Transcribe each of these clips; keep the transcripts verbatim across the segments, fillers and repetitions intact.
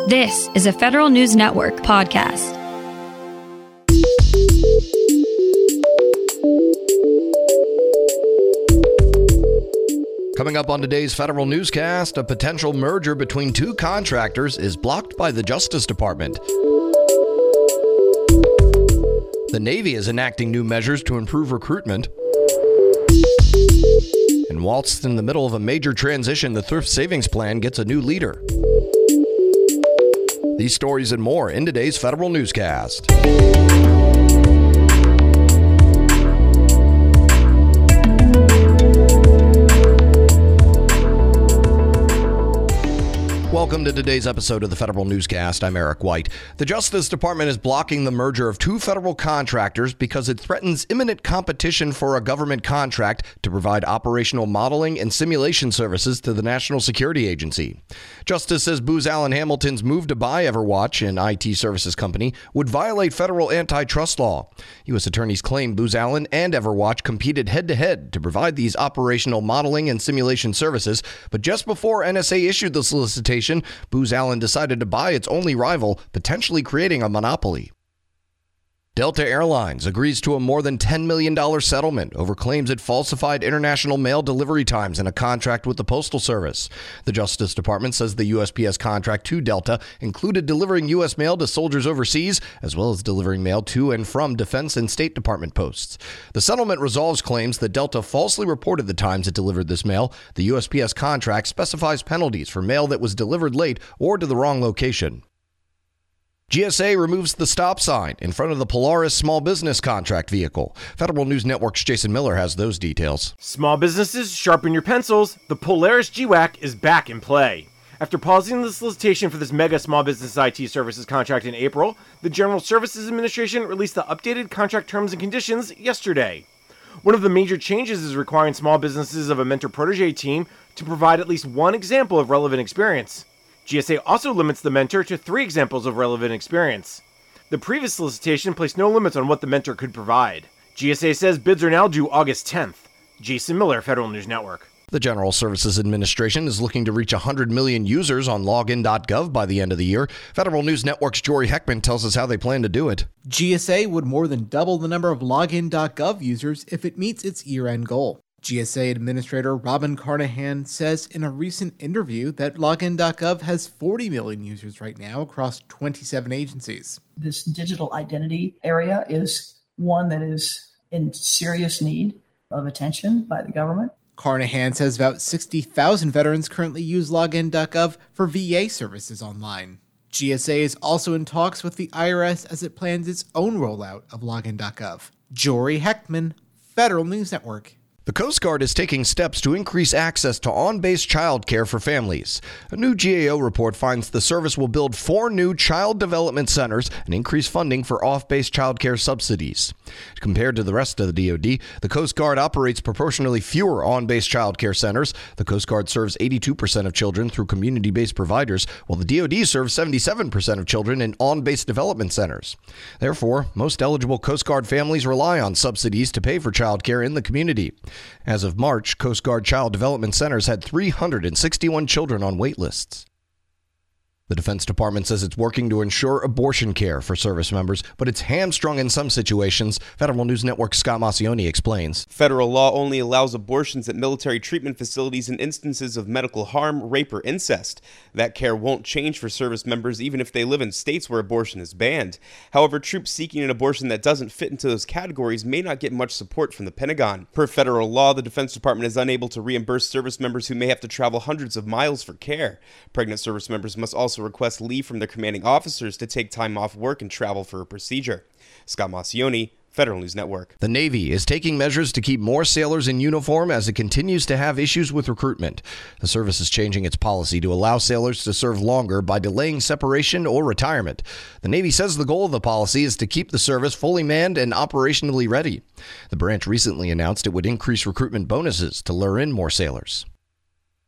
This is a Federal News Network podcast. Coming up on today's Federal Newscast, a potential merger between two contractors is blocked by the Justice Department. The Navy is enacting new measures to improve recruitment. And whilst in the middle of a major transition, the Thrift Savings Plan gets a new leader. These stories and more in today's Federal Newscast. Welcome to today's episode of the Federal Newscast. I'm Eric White. The Justice Department is blocking the merger of two federal contractors because it threatens imminent competition for a government contract to provide operational modeling and simulation services to the National Security Agency. Justice says Booz Allen Hamilton's move to buy Everwatch, an I T services company, would violate federal antitrust law. U S attorneys claim Booz Allen and Everwatch competed head-to-head to provide these operational modeling and simulation services, but just before N S A issued the solicitation, Booz Allen decided to buy its only rival, potentially creating a monopoly. Delta Airlines agrees to a more than ten million dollars settlement over claims it falsified international mail delivery times in a contract with the Postal Service. The Justice Department says the U S P S contract to Delta included delivering U S mail to soldiers overseas, as well as delivering mail to and from Defense and State Department posts. The settlement resolves claims that Delta falsely reported the times it delivered this mail. The U S P S contract specifies penalties for mail that was delivered late or to the wrong location. G S A removes the stop sign in front of the Polaris small business contract vehicle. Federal News Network's Jason Miller has those details. Small businesses, sharpen your pencils. The Polaris G WAC is back in play. After pausing the solicitation for this mega small business I T services contract in April, the General Services Administration released the updated contract terms and conditions yesterday. One of the major changes is requiring small businesses of a mentor-protege team to provide at least one example of relevant experience. G S A also limits the mentor to three examples of relevant experience. The previous solicitation placed no limits on what the mentor could provide. G S A says bids are now due August tenth. Jason Miller, Federal News Network. The General Services Administration is looking to reach one hundred million users on login dot gov by the end of the year. Federal News Network's Jory Heckman tells us how they plan to do it. G S A would more than double the number of login dot gov users if it meets its year-end goal. G S A Administrator Robin Carnahan says in a recent interview that login dot gov has forty million users right now across twenty-seven agencies. This digital identity area is one that is in serious need of attention by the government. Carnahan says about sixty thousand veterans currently use login dot gov for V A services online. G S A is also in talks with the I R S as it plans its own rollout of login dot gov. Jory Heckman, Federal News Network. The Coast Guard is taking steps to increase access to on-base child care for families. A new G A O report finds the service will build four new child development centers and increase funding for off-base child care subsidies. Compared to the rest of the D O D, the Coast Guard operates proportionally fewer on-base child care centers. The Coast Guard serves eighty-two percent of children through community-based providers, while the D O D serves seventy-seven percent of children in on-base development centers. Therefore, most eligible Coast Guard families rely on subsidies to pay for child care in the community. As of March, Coast Guard Child Development Centers had three hundred sixty-one children on wait lists. The Defense Department says it's working to ensure abortion care for service members, but it's hamstrung in some situations. Federal News Network's Scott Maucione explains. Federal law only allows abortions at military treatment facilities in instances of medical harm, rape, or incest. That care won't change for service members even if they live in states where abortion is banned. However, troops seeking an abortion that doesn't fit into those categories may not get much support from the Pentagon. Per federal law, the Defense Department is unable to reimburse service members who may have to travel hundreds of miles for care. Pregnant service members must also request leave from their commanding officers to take time off work and travel for a procedure. Scott Maucione, Federal News Network. The Navy is taking measures to keep more sailors in uniform as it continues to have issues with recruitment. The service is changing its policy to allow sailors to serve longer by delaying separation or retirement. The Navy says the goal of the policy is to keep the service fully manned and operationally ready. The branch recently announced it would increase recruitment bonuses to lure in more sailors.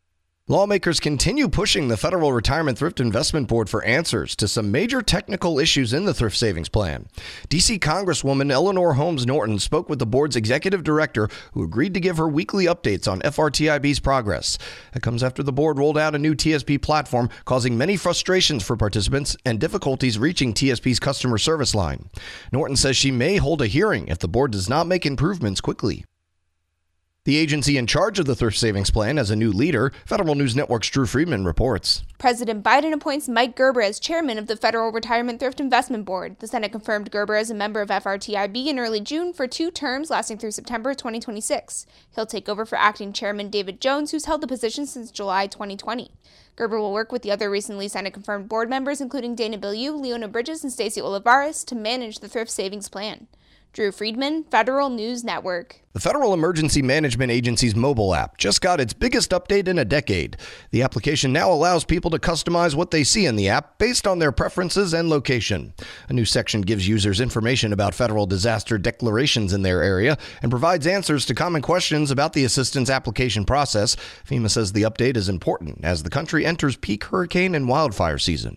Lawmakers continue pushing the Federal Retirement Thrift Investment Board for answers to some major technical issues in the thrift savings plan. D C Congresswoman Eleanor Holmes Norton spoke with the board's executive director, who agreed to give her weekly updates on F R T I B's progress. That comes after the board rolled out a new T S P platform, causing many frustrations for participants and difficulties reaching T S P's customer service line. Norton says she may hold a hearing if the board does not make improvements quickly. The agency in charge of the Thrift Savings Plan has a new leader. Federal News Network's Drew Friedman reports. President Biden appoints Mike Gerber as chairman of the Federal Retirement Thrift Investment Board. The Senate confirmed Gerber as a member of F R T I B in early June for two terms lasting through September twenty twenty-six. He'll take over for acting chairman David Jones, who's held the position since July twenty twenty. Gerber will work with the other recently Senate-confirmed board members, including Dana Bilyeu, Leona Bridges, and Stacey Olivares, to manage the Thrift Savings Plan. Drew Friedman, Federal News Network. The Federal Emergency Management Agency's mobile app just got its biggest update in a decade. The application now allows people to customize what they see in the app based on their preferences and location. A new section gives users information about federal disaster declarations in their area and provides answers to common questions about the assistance application process. FEMA says the update is important as the country enters peak hurricane and wildfire season.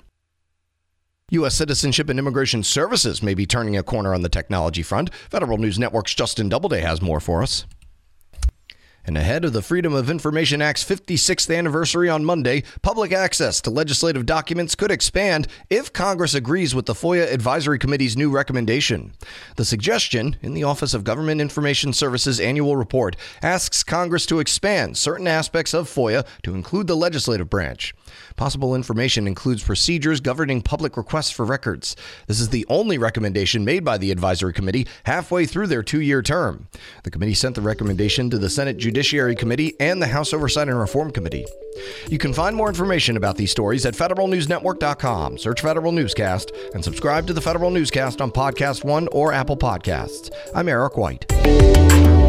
U S Citizenship and Immigration Services may be turning a corner on the technology front. Federal News Network's Justin Doubleday has more for us. And ahead of the Freedom of Information Act's fifty-sixth anniversary on Monday, public access to legislative documents could expand if Congress agrees with the FOIA Advisory Committee's new recommendation. The suggestion, in the Office of Government Information Services annual report, asks Congress to expand certain aspects of FOIA to include the legislative branch. Possible information includes procedures governing public requests for records. This is the only recommendation made by the Advisory Committee halfway through their two-year term. The committee sent the recommendation to the Senate Judiciary Committee and the House Oversight and Reform Committee. You can find more information about these stories at federal news network dot com. Search Federal Newscast and subscribe to the Federal Newscast on Podcast One or Apple Podcasts. I'm Eric White.